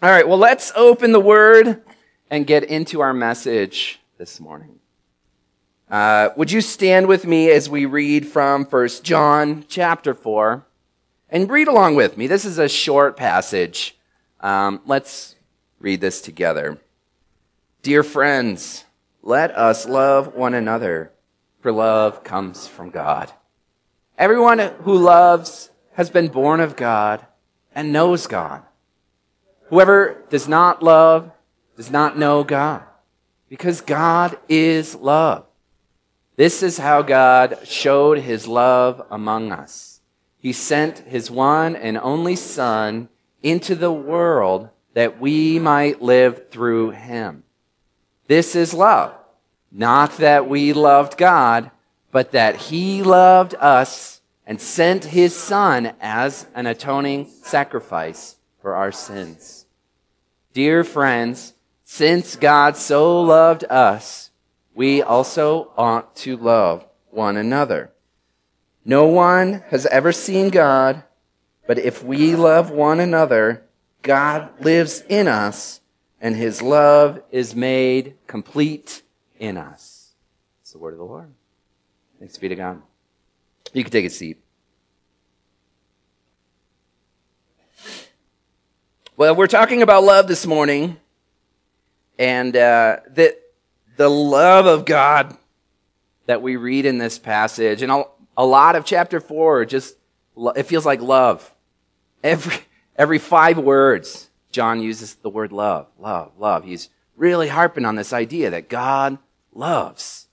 All right, well, let's open the Word and get into our message this morning. Would you stand with me as we read from 1 John chapter 4? And read along with me. This is a short passage. Let's read this together. Dear friends, let us love one another, for love comes from God. Everyone who loves has been born of God and knows God. Whoever does not love does not know God, because God is love. This is how God showed his love among us. He sent his one and only Son into the world that we might live through him. This is love, not that we loved God, but that he loved us and sent his Son as an atoning sacrifice for our sins. Dear friends, since God so loved us, we also ought to love one another. No one has ever seen God, but if we love one another, God lives in us, and his love is made complete in us. It's the word of the Lord. Thanks be to God. You can take a seat. Well, we're talking about love this morning, and the love of God that we read in this passage, and a lot of chapter 4, just it feels like love. Every 5 words, John uses the word love, love, love. He's really harping on this idea that God loves.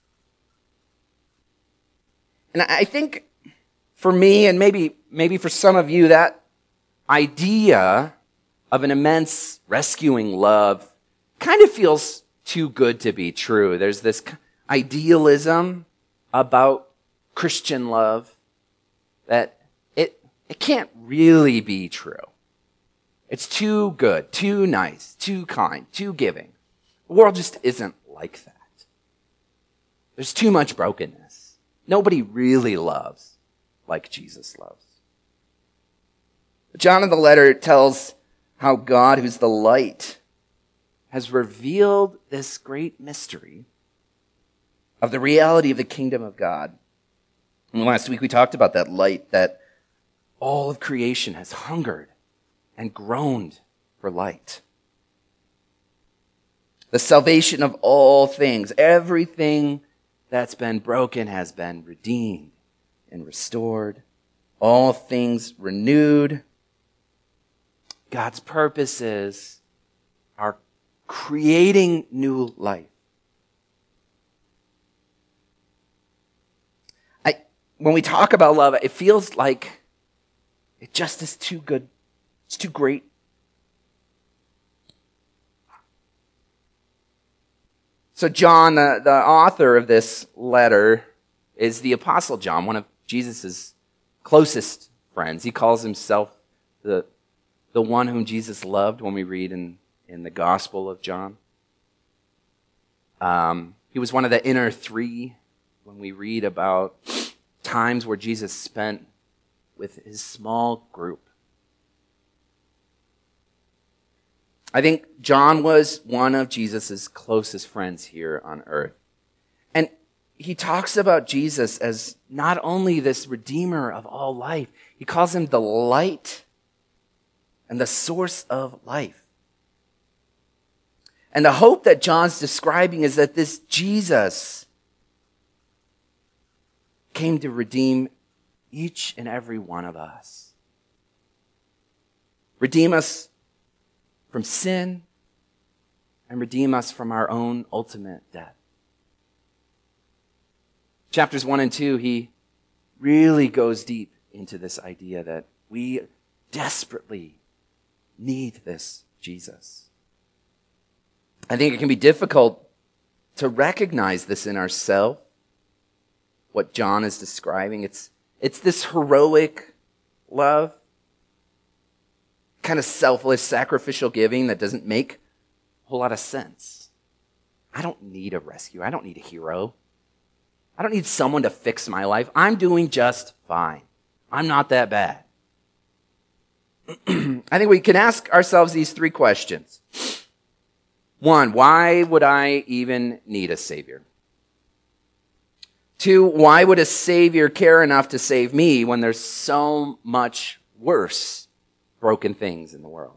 And I think for me, and maybe for some of you, that idea of an immense rescuing love kind of feels too good to be true. There's this idealism about Christian love that it can't really be true. It's too good, too nice, too kind, too giving. The world just isn't like that. There's too much brokenness. Nobody really loves like Jesus loves. John in the letter tells how God, who's the light, has revealed this great mystery of the reality of the kingdom of God. And last week we talked about that light, that all of creation has hungered and groaned for light. The salvation of all things, everything that's been broken has been redeemed and restored. All things renewed. God's purposes are creating new life. When we talk about love, it feels like it just is too good. It's too great. So John, the author of this letter, is the Apostle John, one of Jesus' closest friends. He calls himself the one whom Jesus loved when we read in the Gospel of John. He was one of the inner 3 when we read about times where Jesus spent with his small group. I think John was one of Jesus' closest friends here on earth. And he talks about Jesus as not only this Redeemer of all life, he calls him the light and the source of life. And the hope that John's describing is that this Jesus came to redeem each and every one of us. Redeem us from sin and redeem us from our own ultimate death. Chapters 1 and 2, he really goes deep into this idea that we desperately need this Jesus. I think it can be difficult to recognize this in ourselves, what John is describing. It's this heroic love, kind of selfless, sacrificial giving that doesn't make a whole lot of sense. I don't need a rescue. I don't need a hero. I don't need someone to fix my life. I'm doing just fine. I'm not that bad. I think we can ask ourselves these three questions. One, why would I even need a Savior? Two, why would a Savior care enough to save me when there's so much worse broken things in the world?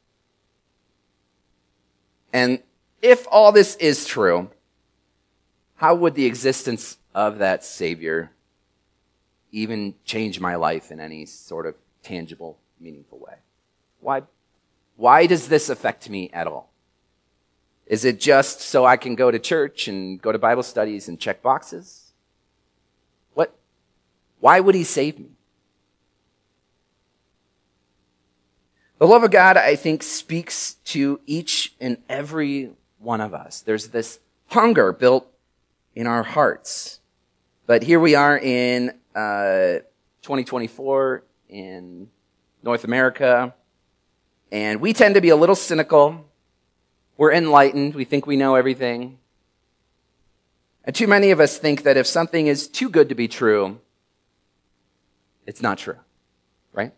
And if all this is true, how would the existence of that Savior even change my life in any sort of tangible, meaningful way? Why does this affect me at all? Is it just so I can go to church and go to Bible studies and check boxes? Why would he save me? The love of God, I think, speaks to each and every one of us. There's this hunger built in our hearts. But here we are in 2024 in North America, and we tend to be a little cynical. We're enlightened. We think we know everything. And too many of us think that if something is too good to be true, it's not true, right?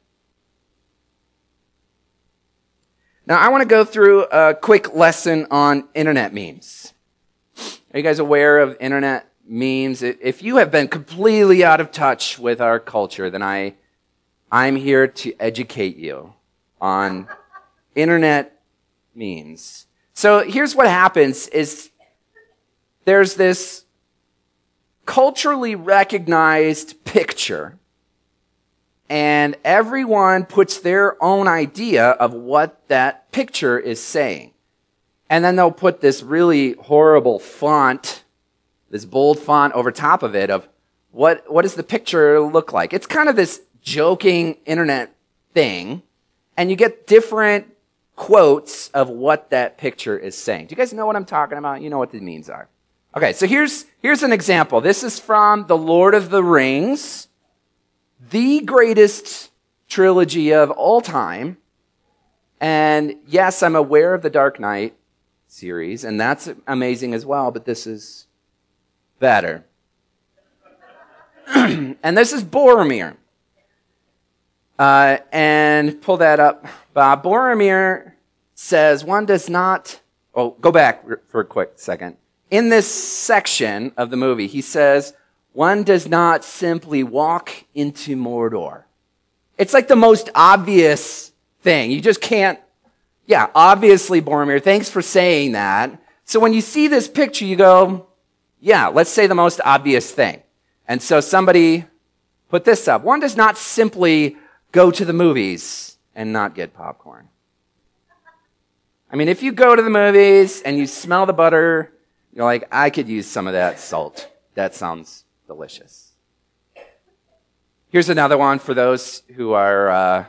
Now, I want to go through a quick lesson on internet memes. Are you guys aware of internet memes? If you have been completely out of touch with our culture, then I'm here to educate you on internet memes. So here's what happens is there's this culturally recognized picture, and everyone puts their own idea of what that picture is saying. And then they'll put this really horrible font, this bold font over top of it of what does the picture look like? It's kind of this joking internet thing, and you get different quotes of what that picture is saying. Do you guys know what I'm talking about? You know what the memes are. Okay, so here's an example. This is from The Lord of the Rings, the greatest trilogy of all time. And yes, I'm aware of the Dark Knight series, and that's amazing as well, but this is better. And this is Boromir. And pull that up, Bob. Boromir says one does not... Oh, go back for a quick second. In this section of the movie, he says, one does not simply walk into Mordor. It's like the most obvious thing. You just can't... Yeah, obviously, Boromir, thanks for saying that. So when you see this picture, you go, yeah, let's say the most obvious thing. And so somebody put this up. One does not simply go to the movies and not get popcorn. I mean, if you go to the movies and you smell the butter, you're like, I could use some of that salt. That sounds delicious. Here's another one for those who are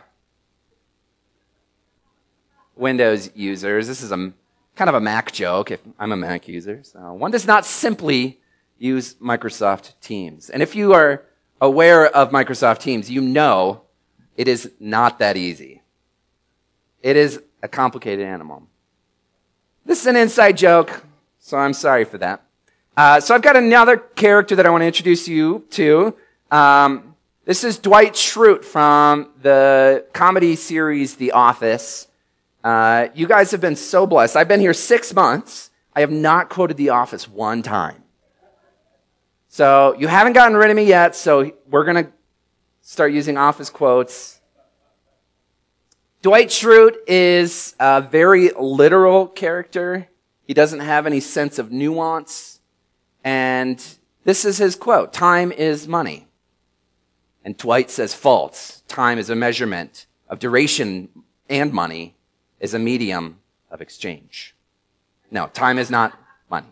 Windows users. This is kind of a Mac joke. If I'm a Mac user. So one does not simply use Microsoft Teams. And if you are aware of Microsoft Teams, you know it is not that easy. It is a complicated animal. This is an inside joke, so I'm sorry for that. So I've got another character that I want to introduce you to. This is Dwight Schrute from the comedy series The Office. You guys have been so blessed. I've been here 6 months. I have not quoted The Office one time. So you haven't gotten rid of me yet, so we're going to start using Office quotes. Dwight Schrute is a very literal character. He doesn't have any sense of nuance. And this is his quote: time is money. And Dwight says false. Time is a measurement of duration, and money is a medium of exchange. No, time is not money.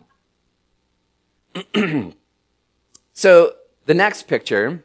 So the next picture,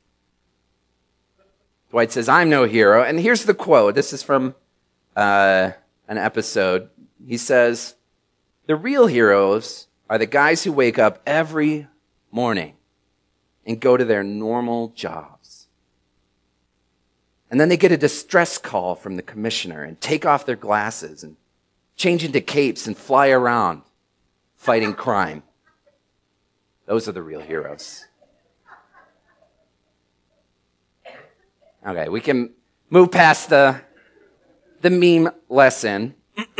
Dwight says, I'm no hero. And here's the quote. This is from an episode. He says, the real heroes are the guys who wake up every morning and go to their normal jobs. And then they get a distress call from the commissioner and take off their glasses and change into capes and fly around fighting crime. Those are the real heroes. Okay, we can move past the the meme lesson.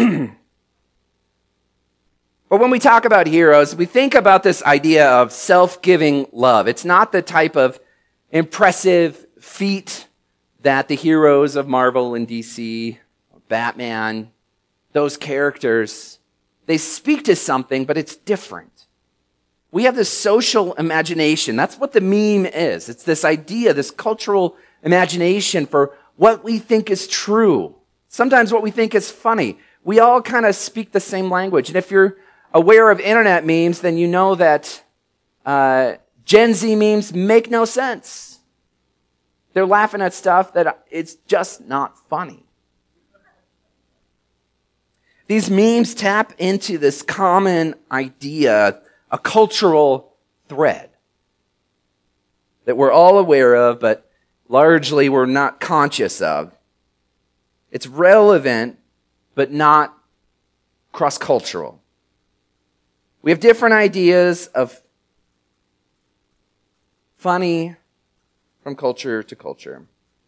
But when we talk about heroes, we think about this idea of self-giving love. It's not the type of impressive feat that the heroes of Marvel and DC, Batman, those characters, they speak to something, but it's different. We have this social imagination. That's what the meme is. It's this idea, this cultural imagination for what we think is true. Sometimes what we think is funny. We all kind of speak the same language. And if you're aware of internet memes, then you know that Gen Z memes make no sense. They're laughing at stuff that it's just not funny. These memes tap into this common idea, a cultural thread that we're all aware of, but largely we're not conscious of. It's relevant, but not cross-cultural. We have different ideas of funny from culture to culture.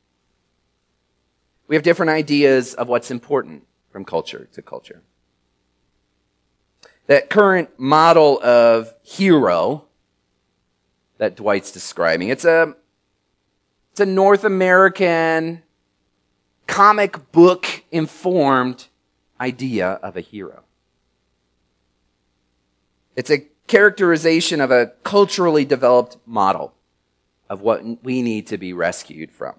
We have different ideas of what's important from culture to culture. That current model of hero that Dwight's describing, it's a North American comic book informed idea of a hero. It's a characterization of a culturally developed model of what we need to be rescued from.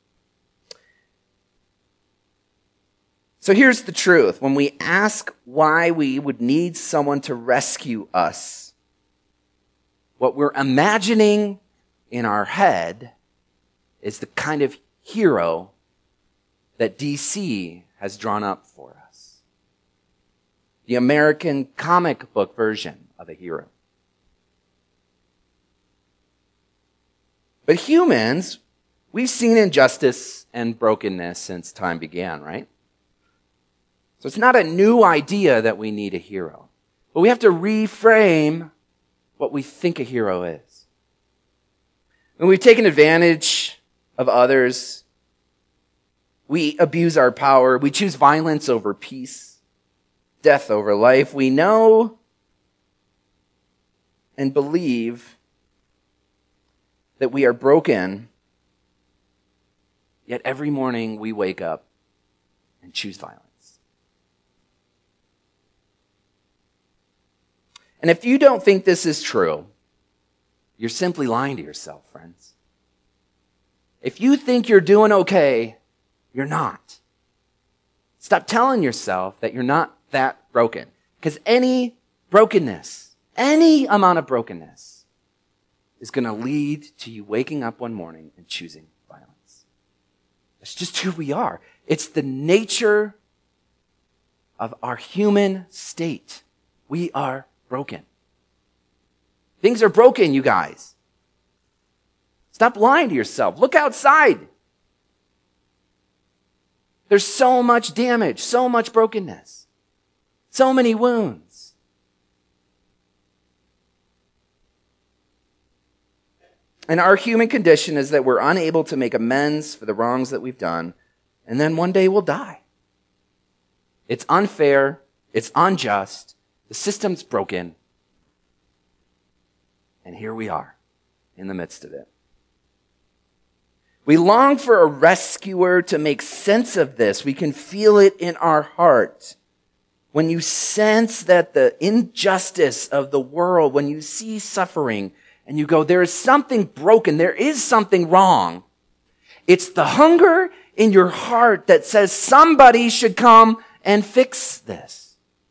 So here's the truth. When we ask why we would need someone to rescue us, what we're imagining in our head is the kind of hero that DC has drawn up for us. The American comic book version of a hero. But humans, we've seen injustice and brokenness since time began, right? So it's not a new idea that we need a hero. But we have to reframe what we think a hero is. When we've taken advantage of others, we abuse our power, we choose violence over peace, death over life, we know and believe that we are broken, yet every morning we wake up and choose violence. And if you don't think this is true, you're simply lying to yourself, friends. If you think you're doing okay, you're not. Stop telling yourself that you're not that broken. Because any brokenness, any amount of brokenness is going to lead to you waking up one morning and choosing violence. That's just who we are. It's the nature of our human state. We are broken. Things are broken, you guys. Stop lying to yourself. Look outside. There's so much damage, so much brokenness, so many wounds. And our human condition is that we're unable to make amends for the wrongs that we've done, and then one day we'll die. It's unfair. It's unjust. The system's broken. And here we are in the midst of it. We long for a rescuer to make sense of this. We can feel it in our heart. When you sense that the injustice of the world, when you see suffering, and you go, there is something broken, there is something wrong. It's the hunger in your heart that says somebody should come and fix this.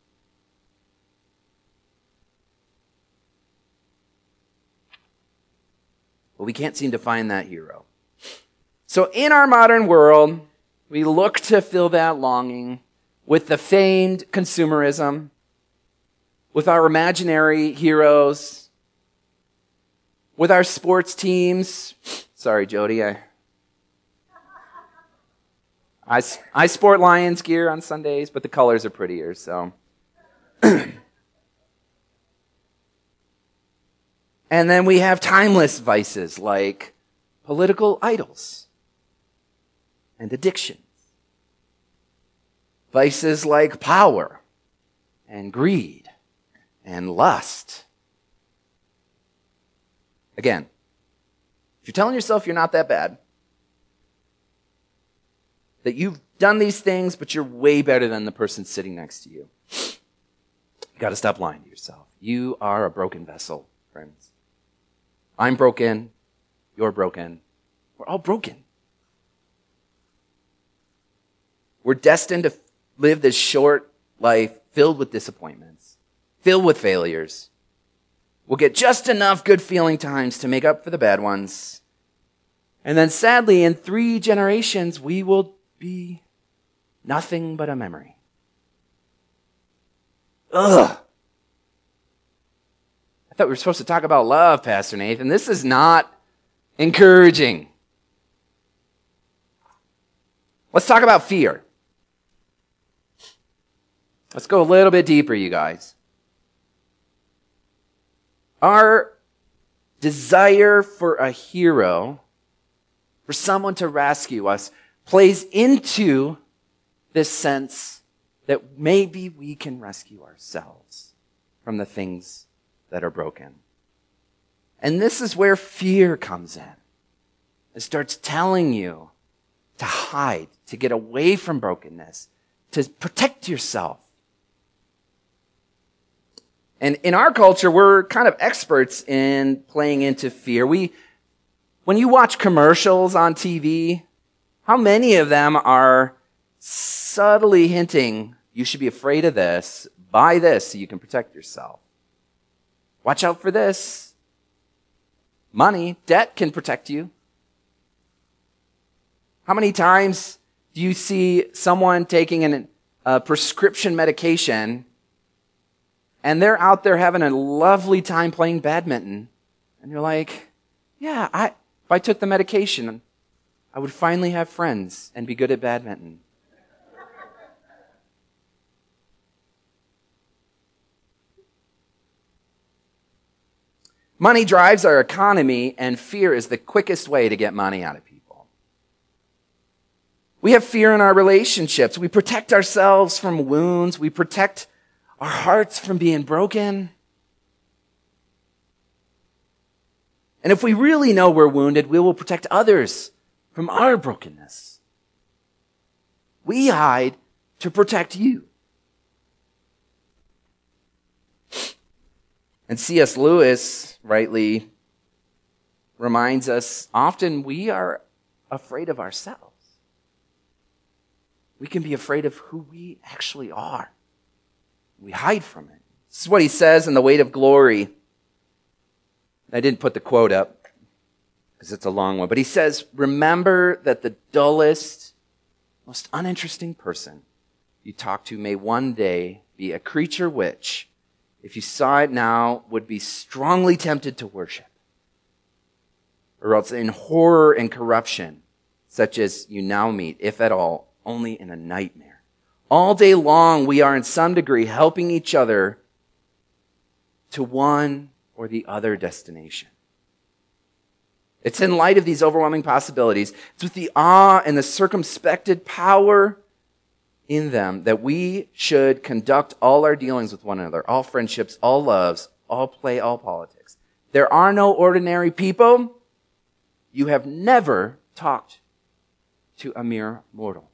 But we can't seem to find that hero. So in our modern world, we look to fill that longing with the famed consumerism, with our imaginary heroes, with our sports teams. Sorry, Jody, I sport Lions gear on Sundays, but the colors are prettier, so. And then we have timeless vices like political idols and addictions. vices like power and greed and lust. Again, if you're telling yourself you're not that bad, that you've done these things, but you're way better than the person sitting next to you, you got to stop lying to yourself. You are a broken vessel, friends. I'm broken. You're broken. We're all broken. We're destined to live this short life filled with disappointments, filled with failures. We'll get just enough good feeling times to make up for the bad ones. And then sadly, in 3 generations, we will be nothing but a memory. Ugh. I thought we were supposed to talk about love, Pastor Nathan. This is not encouraging. Let's talk about fear. Let's go a little bit deeper, you guys. Our desire for a hero, for someone to rescue us, plays into this sense that maybe we can rescue ourselves from the things that are broken. And this is where fear comes in. It starts telling you to hide, to get away from brokenness, to protect yourself. And in our culture, we're kind of experts in playing into fear. When you watch commercials on TV, how many of them are subtly hinting, you should be afraid of this, buy this so you can protect yourself. Watch out for this. Money, debt can protect you. How many times do you see someone taking a prescription medication and they're out there having a lovely time playing badminton, and you're like, yeah, if I took the medication, I would finally have friends and be good at badminton. Money drives our economy, and fear is the quickest way to get money out of people. We have fear in our relationships. We protect ourselves from wounds. We protect our hearts from being broken. And if we really know we're wounded, we will protect others from our brokenness. We hide to protect you. And C.S. Lewis rightly reminds us often we are afraid of ourselves. We can be afraid of who we actually are. We hide from it. This is what he says in The Weight of Glory. I didn't put the quote up because it's a long one, but he says, remember that the dullest, most uninteresting person you talk to may one day be a creature which, if you saw it now, would be strongly tempted to worship, or else in horror and corruption, such as you now meet, if at all, only in a nightmare. All day long, we are in some degree helping each other to one or the other destination. It's in light of these overwhelming possibilities, it's with the awe and the circumspected power in them that we should conduct all our dealings with one another, all friendships, all loves, all play, all politics. There are no ordinary people. You have never talked to a mere mortal.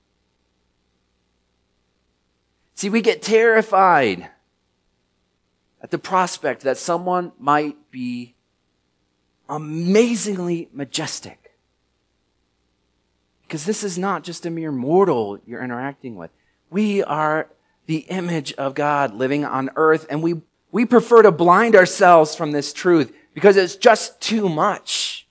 See, we get terrified at the prospect that someone might be amazingly majestic. Because this is not just a mere mortal you're interacting with. We are the image of God living on earth, and we prefer to blind ourselves from this truth because it's just too much.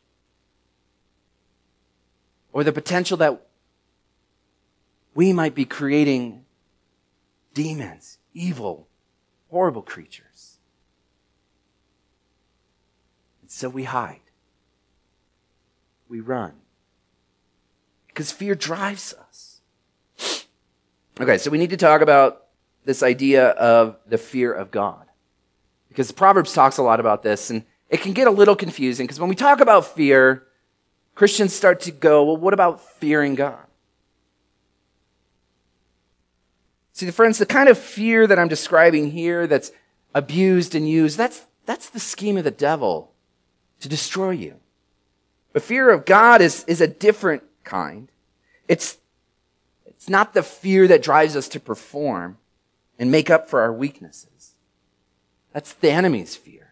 Or the potential that we might be creating demons, evil, horrible creatures. And so we hide. We run. Because fear drives us. Okay, so we need to talk about this idea of the fear of God. Because Proverbs talks a lot about this, and it can get a little confusing, because when we talk about fear, Christians start to go, well, what about fearing God? See, friends, the kind of fear that I'm describing here that's abused and used, that's the scheme of the devil to destroy you. But fear of God is a different kind. It's not the fear that drives us to perform and make up for our weaknesses. That's the enemy's fear.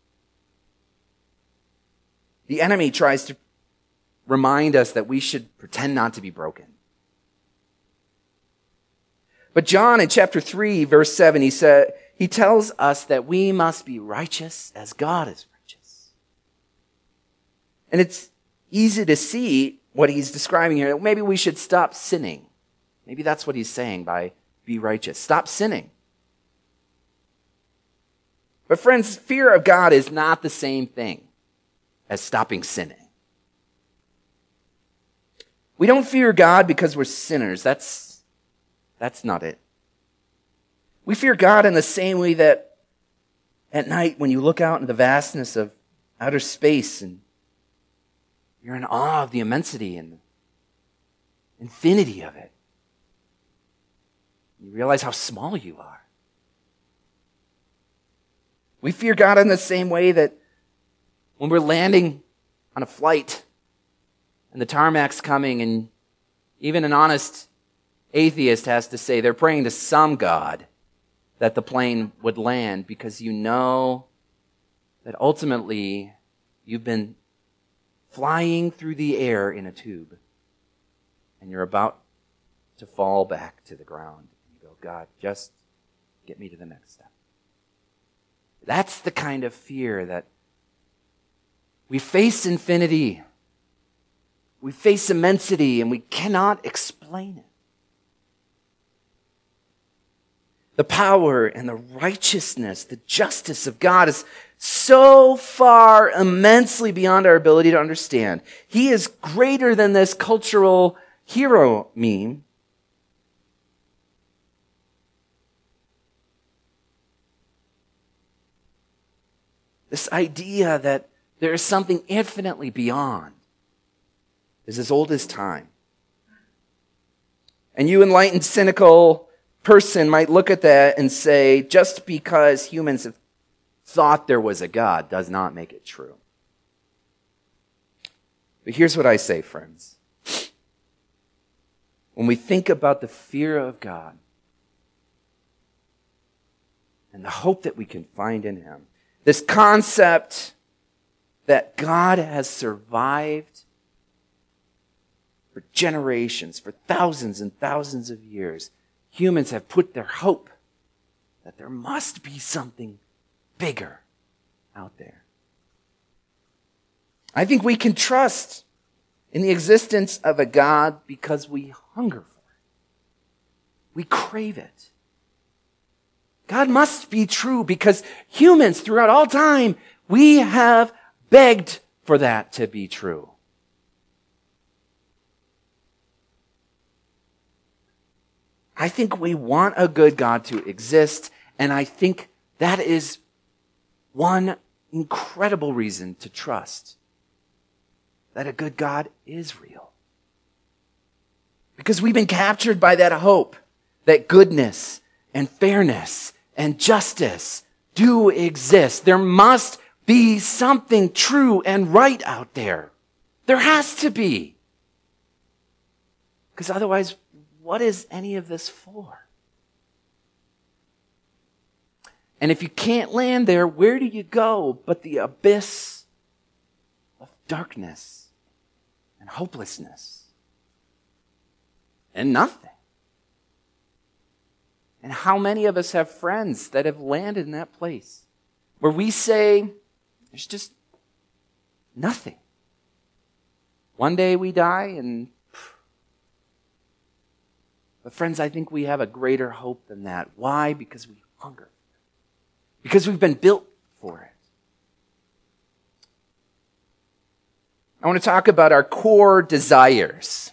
The enemy tries to remind us that we should pretend not to be broken. But John in chapter 3, verse 7, he tells us that we must be righteous as God is righteous. And it's easy to see what he's describing here. Maybe we should stop sinning. Maybe that's what he's saying by be righteous. Stop sinning. But friends, fear of God is not the same thing as stopping sinning. We don't fear God because we're sinners. That's not it. We fear God in the same way that at night when you look out into the vastness of outer space and you're in awe of the immensity and the infinity of it. You realize how small you are. We fear God in the same way that when we're landing on a flight and the tarmac's coming and even an honest atheist has to say they're praying to some God that the plane would land because you know that ultimately you've been flying through the air in a tube and you're about to fall back to the ground. And you go, God, just get me to the next step. That's the kind of fear that we face infinity. We face immensity and we cannot explain it. The power and the righteousness, the justice of God is so far immensely beyond our ability to understand. He is greater than this cultural hero meme. This idea that there is something infinitely beyond is as old as time. And you enlightened, cynical person might look at that and say, just because humans have thought there was a God does not make it true. But here's what I say, friends. When we think about the fear of God and the hope that we can find in Him, this concept that God has survived for generations, for thousands and thousands of years, humans have put their hope that there must be something bigger out there. I think we can trust in the existence of a God because we hunger for it. We crave it. God must be true because humans throughout all time, we have begged for that to be true. I think we want a good God to exist, and I think that is one incredible reason to trust that a good God is real. Because we've been captured by that hope that goodness and fairness and justice do exist. There must be something true and right out there. There has to be. Because otherwise, what is any of this for? And if you can't land there, where do you go but the abyss of darkness and hopelessness and nothing? And how many of us have friends that have landed in that place where we say, there's just nothing. One day we die and but friends, I think we have a greater hope than that. Why? Because we hunger. Because we've been built for it. I want to talk about our core desires.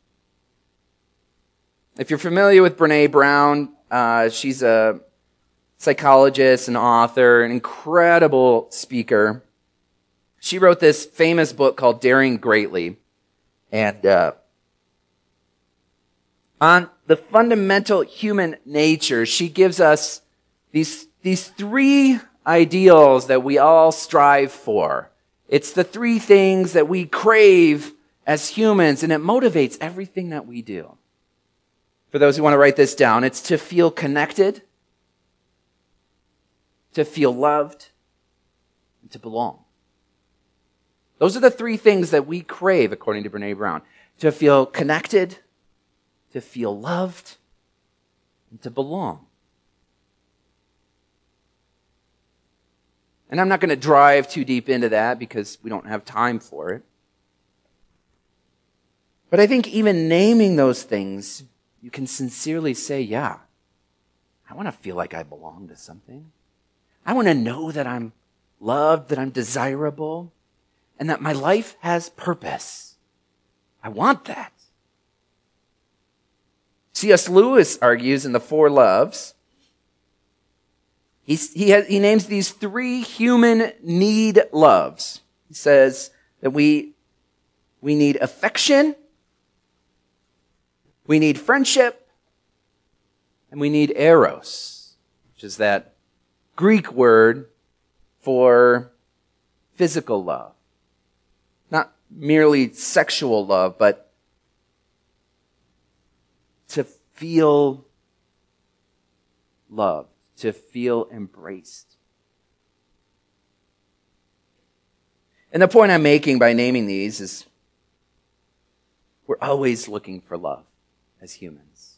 If you're familiar with Brené Brown, she's a psychologist, an author, an incredible speaker. She wrote this famous book called Daring Greatly. And the fundamental human nature, she gives us these three ideals that we all strive for. It's the three things that we crave as humans, and it motivates everything that we do. For those who want to write this down, it's to feel connected, to feel loved, and to belong. Those are the three things that we crave, according to Brené Brown. To feel connected, to feel loved, and to belong. And I'm not going to drive too deep into that because we don't have time for it. But I think even naming those things, you can sincerely say, yeah, I want to feel like I belong to something. I want to know that I'm loved, that I'm desirable, and that my life has purpose. I want that. C.S. Lewis argues in The Four Loves, he names these three human need loves. He says that we need affection, we need friendship, and we need eros, which is that Greek word for physical love. Not merely sexual love, but to feel loved, to feel embraced. And the point I'm making by naming these is we're always looking for love as humans.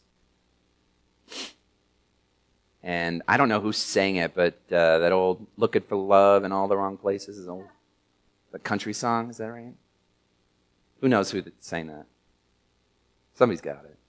And I don't know who sang it, but that old "Looking for Love in All the Wrong Places" is old. The country song, is that right? Who knows who sang that? Somebody's got it.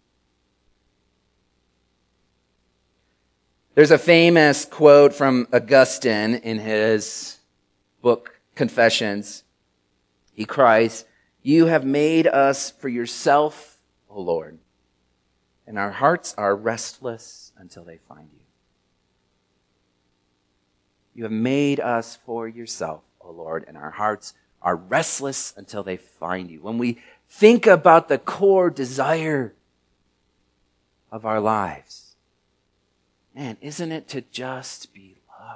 There's a famous quote from Augustine in his book, Confessions. He cries, "You have made us for yourself, O Lord, and our hearts are restless until they find you." You have made us for yourself, O Lord, and our hearts are restless until they find you. When we think about the core desire of our lives, man, isn't it to just be loved?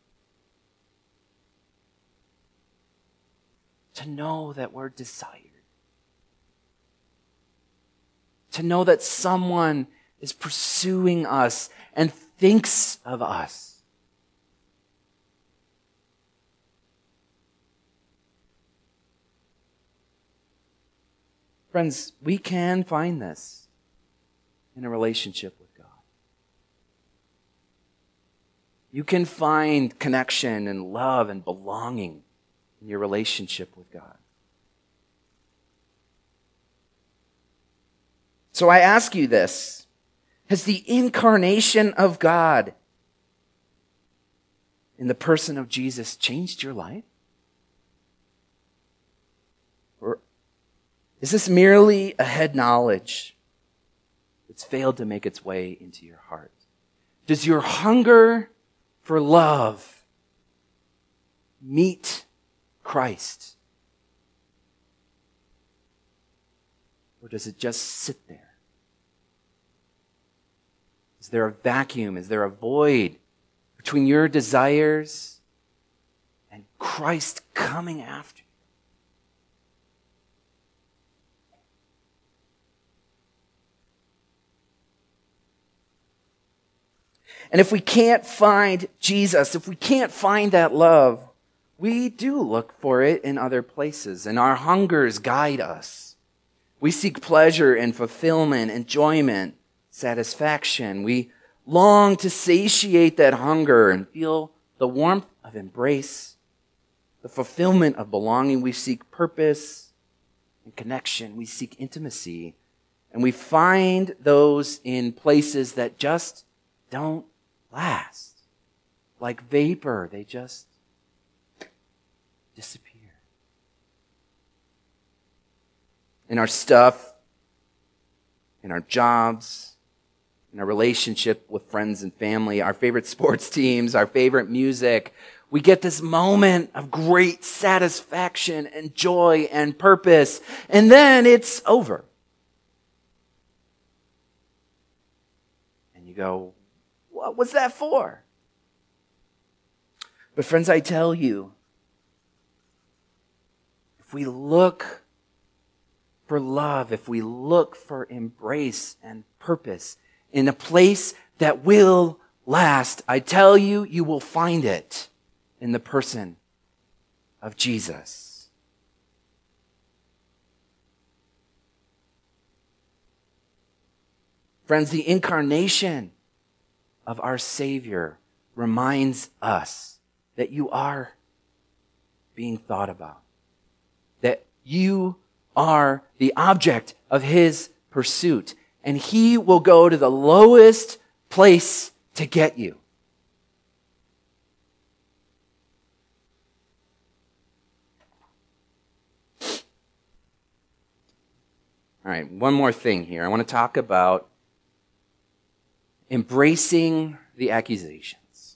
To know that we're desired. To know that someone is pursuing us and thinks of us. Friends, we can find this in a relationship with God. You can find connection and love and belonging in your relationship with God. So I ask you this: has the incarnation of God in the person of Jesus changed your life? Or is this merely a head knowledge that's failed to make its way into your heart? Does your hunger for love meet Christ? Or does it just sit there? Is there a vacuum? Is there a void between your desires and Christ coming after you? And if we can't find Jesus, if we can't find that love, we do look for it in other places, and our hungers guide us. We seek pleasure and fulfillment, enjoyment, satisfaction. We long to satiate that hunger and feel the warmth of embrace, the fulfillment of belonging. We seek purpose and connection. We seek intimacy, and we find those in places that just don't last. Like vapor, they just disappear. In our stuff, in our jobs, in our relationship with friends and family, our favorite sports teams, our favorite music, we get this moment of great satisfaction and joy and purpose, and then it's over. you go, what was that for? But friends, I tell you, if we look for love, if we look for embrace and purpose in a place that will last, I tell you, you will find it in the person of Jesus. Friends, the incarnation of our Savior reminds us that you are being thought about, that you are the object of His pursuit, and He will go to the lowest place to get you. All right, one more thing here. I want to talk about embracing the accusations.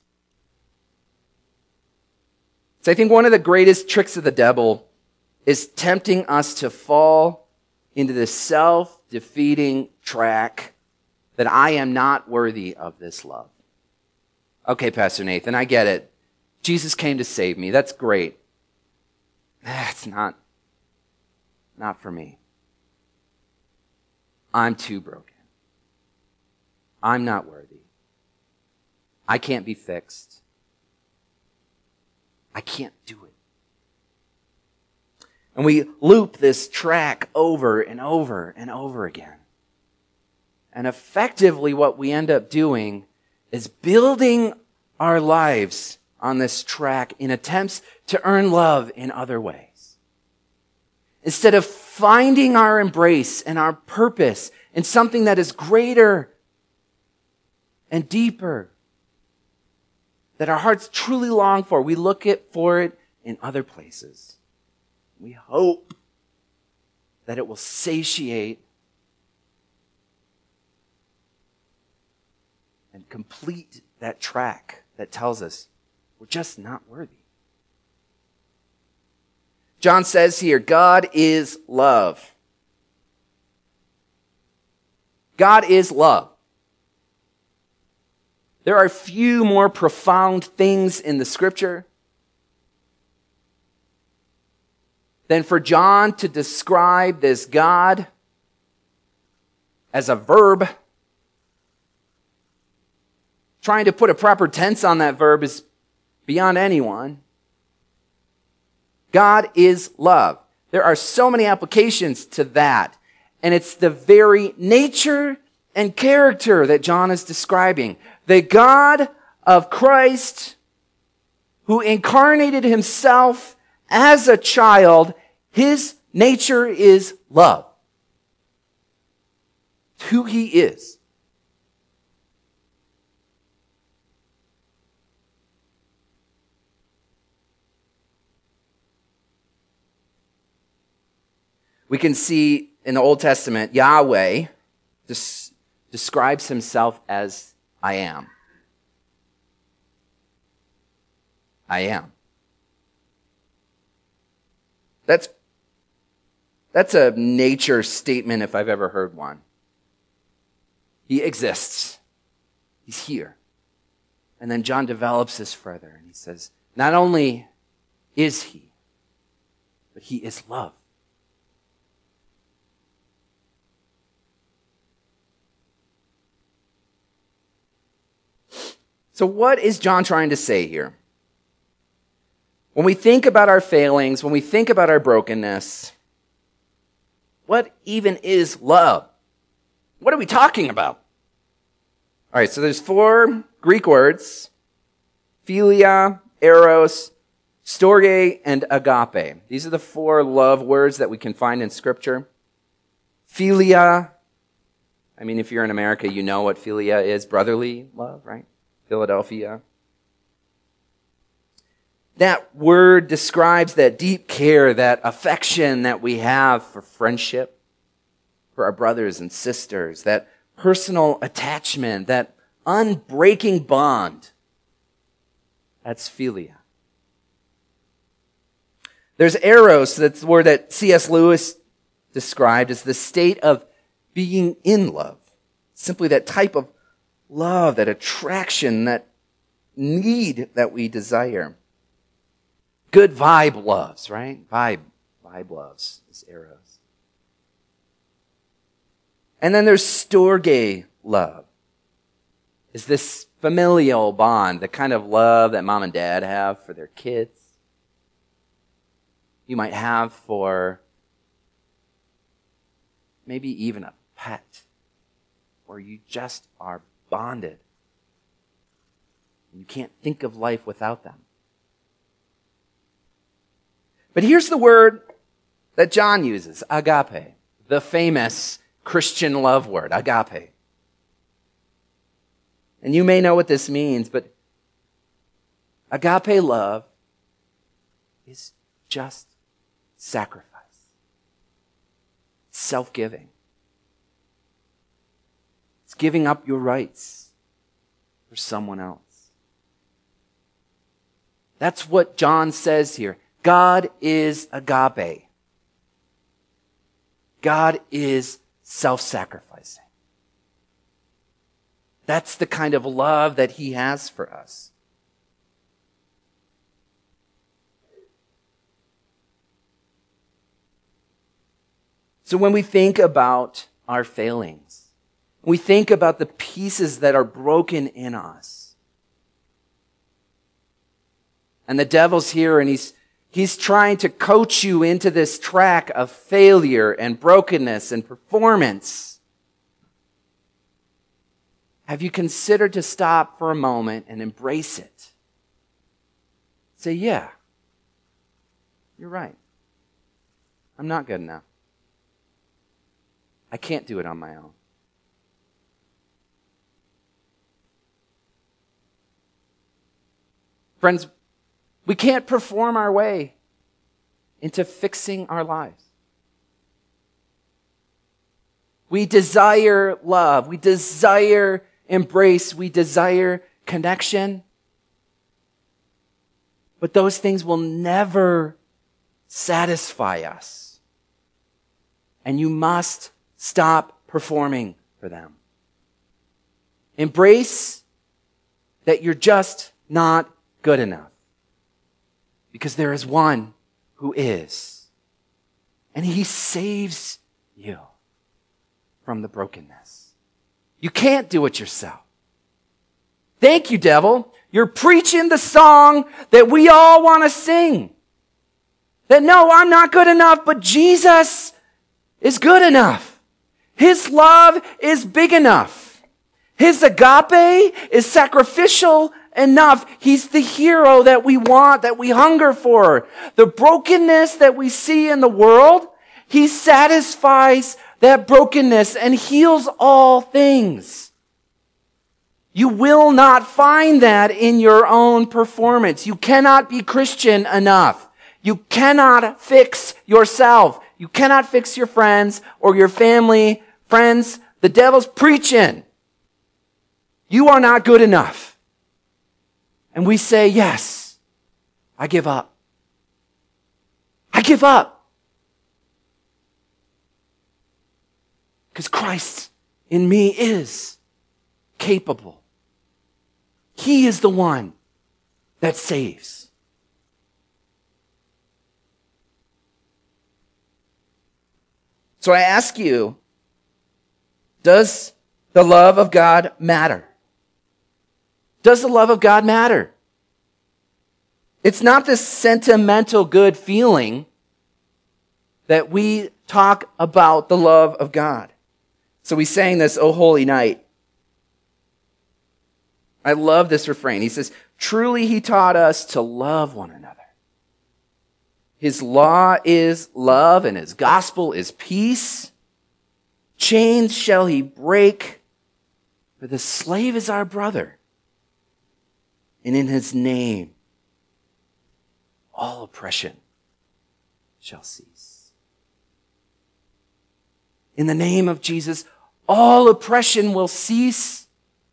So I think one of the greatest tricks of the devil is tempting us to fall into this self-defeating track that I am not worthy of this love. Okay, Pastor Nathan, I get it. Jesus came to save me. That's great. That's not for me. I'm too broken. I'm not worthy. I can't be fixed. I can't do it. And we loop this track over and over and over again. And effectively what we end up doing is building our lives on this track in attempts to earn love in other ways. Instead of finding our embrace and our purpose in something that is greater and deeper, that our hearts truly long for, we look for it in other places. We hope that it will satiate and complete that track that tells us we're just not worthy. John says here, God is love. God is love. There are few more profound things in the Scripture than for John to describe this God as a verb. Trying to put a proper tense on that verb is beyond anyone. God is love. There are so many applications to that. And it's the very nature and character that John is describing. The God of Christ, who incarnated himself as a child, his nature is love. It's who he is. We can see in the Old Testament, Yahweh describes himself as I am. I am. That's a nature statement if I've ever heard one. He exists. He's here. And then John develops this further and he says, not only is he, but he is love. So what is John trying to say here? When we think about our failings, when we think about our brokenness, what even is love? What are we talking about? All right, so there's 4 Greek words: philia, eros, storge, and agape. These are the 4 love words that we can find in Scripture. Philia, I mean, if you're in America, you know what philia is, brotherly love, right? Philadelphia. That word describes that deep care, that affection that we have for friendship, for our brothers and sisters, that personal attachment, that unbreaking bond. That's philia. There's eros, that's the word that C.S. Lewis described as the state of being in love. Simply that type of love, that attraction, that need that we desire. Good vibe loves, right? Vibe loves is eros. And then there's storge love. Is this familial bond, the kind of love that mom and dad have for their kids. You might have for maybe even a pet, where you just are bonded. You can't think of life without them. But here's the word that John uses, agape, the famous Christian love word, agape. And you may know what this means, but agape love is just sacrifice. Self-giving. It's giving up your rights for someone else. That's what John says here. God is agape. God is self-sacrificing. That's the kind of love that he has for us. So when we think about our failings, we think about the pieces that are broken in us. And the devil's here and he's trying to coach you into this track of failure and brokenness and performance. Have you considered to stop for a moment and embrace it? Say, yeah, you're right. I'm not good enough. I can't do it on my own. Friends, we can't perform our way into fixing our lives. We desire love. We desire embrace. We desire connection. But those things will never satisfy us. And you must stop performing for them. Embrace that you're just not good enough. Because there is one who is. And he saves you from the brokenness. You can't do it yourself. Thank you, devil. You're preaching the song that we all want to sing. That no, I'm not good enough, but Jesus is good enough. His love is big enough. His agape is sacrificial enough. He's the hero that we want, that we hunger for. The brokenness that we see in the world, he satisfies that brokenness and heals all things. You will not find that in your own performance. You cannot be Christian enough. You cannot fix yourself. You cannot fix your friends or your family. Friends, the devil's preaching. You are not good enough. And we say, yes, I give up. I give up. Because Christ in me is capable. He is the one that saves. So I ask you, does the love of God matter? Does the love of God matter? It's not this sentimental good feeling that we talk about the love of God. So we sang this, O Holy Night. I love this refrain. He says, truly he taught us to love one another. His law is love and his gospel is peace. Chains shall he break, for the slave is our brother. And in his name, all oppression shall cease. In the name of Jesus, all oppression will cease,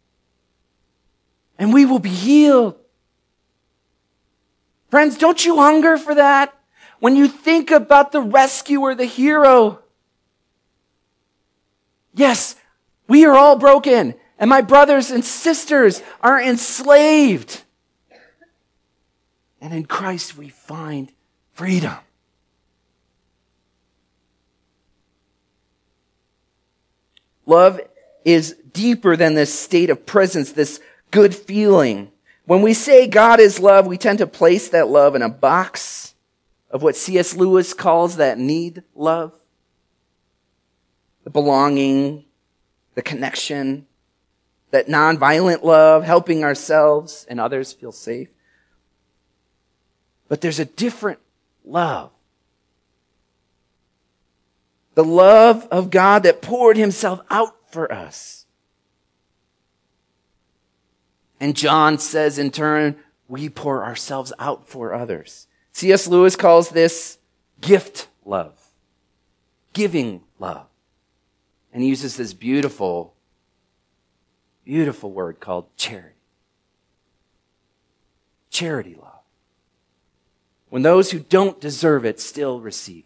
and we will be healed. Friends, don't you hunger for that? When you think about the rescuer, the hero, yes, we are all broken, And my brothers and sisters are enslaved. And in Christ we find freedom. Love is deeper than this state of presence, this good feeling. When we say God is love, we tend to place that love in a box of what C.S. Lewis calls that need love. The belonging, the connection, that nonviolent love, helping ourselves and others feel safe. But there's a different love. The love of God that poured himself out for us. And John says in turn, we pour ourselves out for others. C.S. Lewis calls this gift love, giving love. And he uses this beautiful, beautiful word called charity. Charity love. When those who don't deserve it still receive it.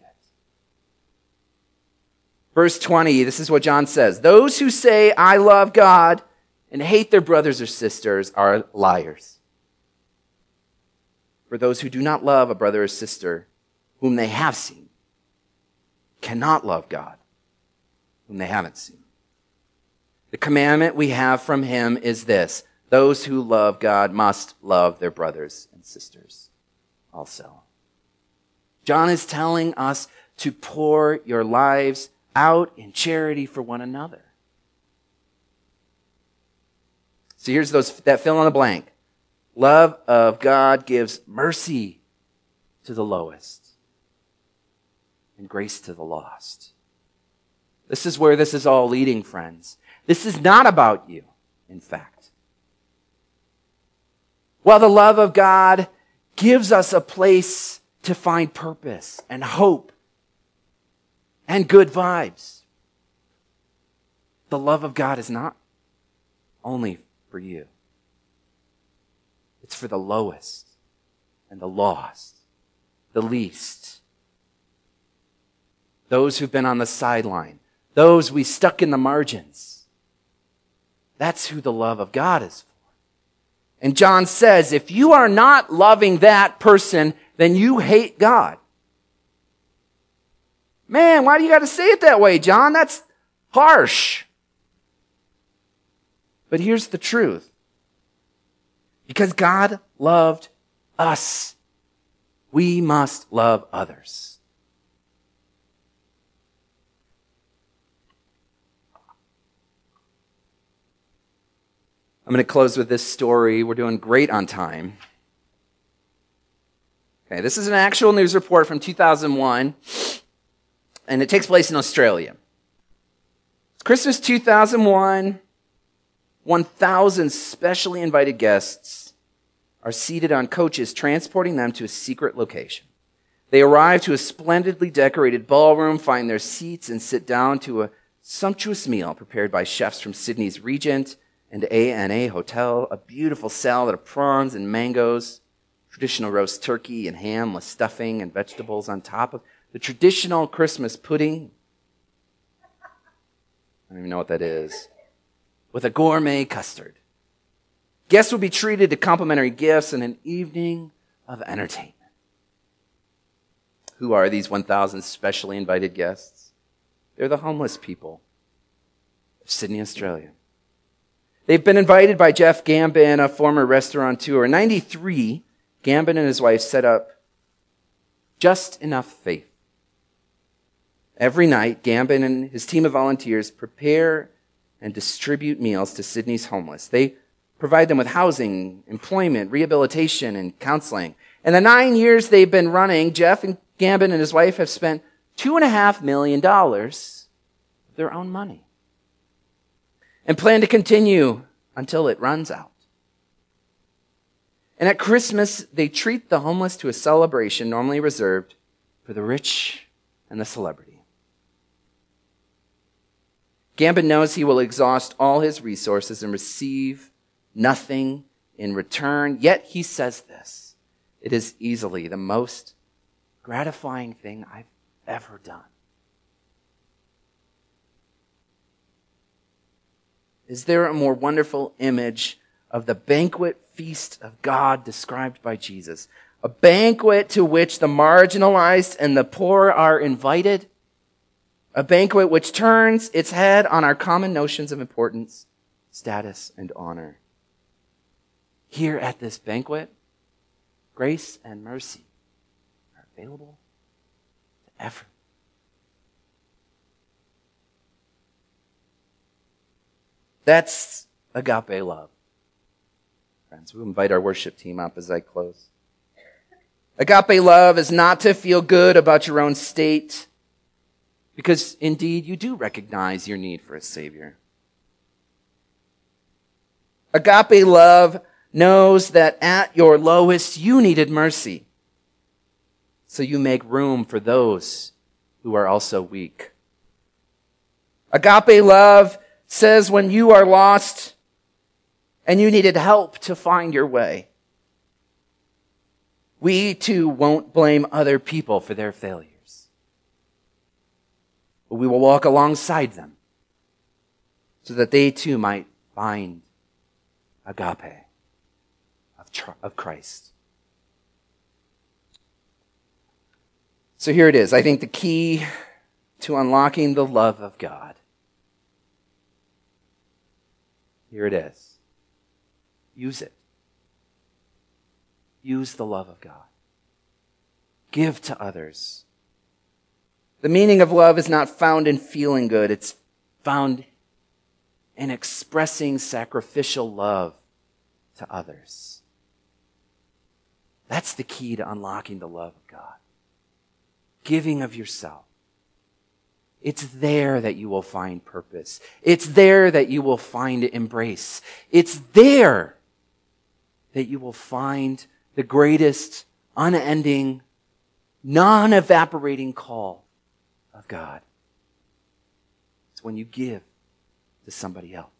Verse 20, this is what John says. Those who say, I love God, and hate their brothers or sisters are liars. For those who do not love a brother or sister whom they have seen cannot love God whom they haven't seen. The commandment we have from him is this: those who love God must love their brothers and sisters also. John is telling us to pour your lives out in charity for one another. So here's that fill in the blank. Love of God gives mercy to the lowest and grace to the lost. This is where this is all leading, friends. This is not about you, in fact. While the love of God gives us a place to find purpose and hope and good vibes, the love of God is not only for you. It's for the lowest and the lost, the least. Those who've been on the sideline, those we stuck in the margins. That's who the love of God is for. And John says, if you are not loving that person, then you hate God. Man, why do you got to say it that way, John? That's harsh. But here's the truth. Because God loved us, we must love others. I'm going to close with this story. We're doing great on time. Okay, this is an actual news report from 2001, and it takes place in Australia. It's Christmas 2001. 1,000 specially invited guests are seated on coaches, transporting them to a secret location. They arrive to a splendidly decorated ballroom, find their seats, and sit down to a sumptuous meal prepared by chefs from Sydney's Regent and A&A Hotel, a beautiful salad of prawns and mangoes, traditional roast turkey and ham with stuffing and vegetables on top of the traditional Christmas pudding. I don't even know what that is. With a gourmet custard. Guests will be treated to complimentary gifts and an evening of entertainment. Who are these 1,000 specially invited guests? They're the homeless people of Sydney, Australia. They've been invited by Jeff Gambin, a former restaurateur. In 1993, Gambin and his wife set up Just Enough Faith. Every night, Gambin and his team of volunteers prepare and distribute meals to Sydney's homeless. They provide them with housing, employment, rehabilitation, and counseling. In the 9 years they've been running, Jeff and Gambin and his wife have spent $2.5 million of their own money and plan to continue until it runs out. And at Christmas, they treat the homeless to a celebration normally reserved for the rich and the celebrity. Gambin knows he will exhaust all his resources and receive nothing in return. Yet he says this: it is easily the most gratifying thing I've ever done. Is there a more wonderful image of the banquet feast of God described by Jesus? A banquet to which the marginalized and the poor are invited. A banquet which turns its head on our common notions of importance, status, and honor. Here at this banquet, grace and mercy are available to everyone. That's agape love. Friends, we'll invite our worship team up as I close. Agape love is not to feel good about your own state, because indeed you do recognize your need for a Savior. Agape love knows that at your lowest you needed mercy, so you make room for those who are also weak. Agape love says when you are lost and you needed help to find your way, we too won't blame other people for their failures, but we will walk alongside them so that they too might find agape of Christ. So here it is. I think the key to unlocking the love of God. Here it is. Use it. Use the love of God. Give to others. The meaning of love is not found in feeling good. It's found in expressing sacrificial love to others. That's the key to unlocking the love of God. Giving of yourself. It's there that you will find purpose. It's there that you will find embrace. It's there that you will find the greatest, unending, non-evaporating call of God. It's when you give to somebody else.